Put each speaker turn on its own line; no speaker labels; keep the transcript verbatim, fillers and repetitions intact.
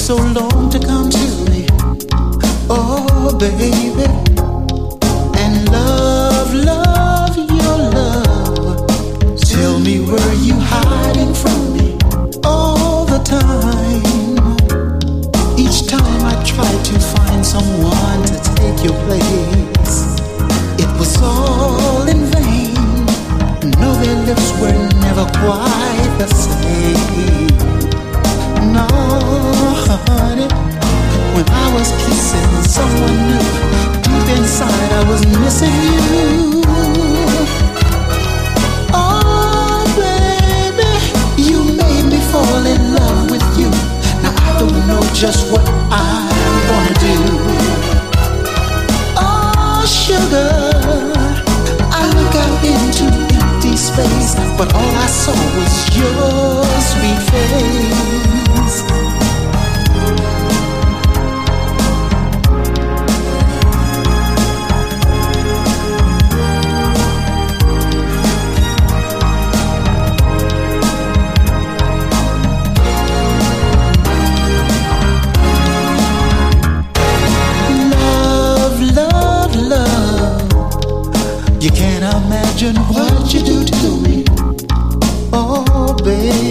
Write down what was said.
so long to come to me. Oh, baby. And love, love, your love. Tell me, were you hiding from me all the time? Each time I tried to find someone to take your place, it was all in vain. No, their lips were never quite the same. No, honey, when I was kissing someone new, deep inside I was missing you. Oh, baby, you made me fall in love with you. Now I don't know just what I'm gonna do. Oh, sugar, I look out into empty space, but all I saw was your sweet face. You can't imagine what you do to me. Oh, baby.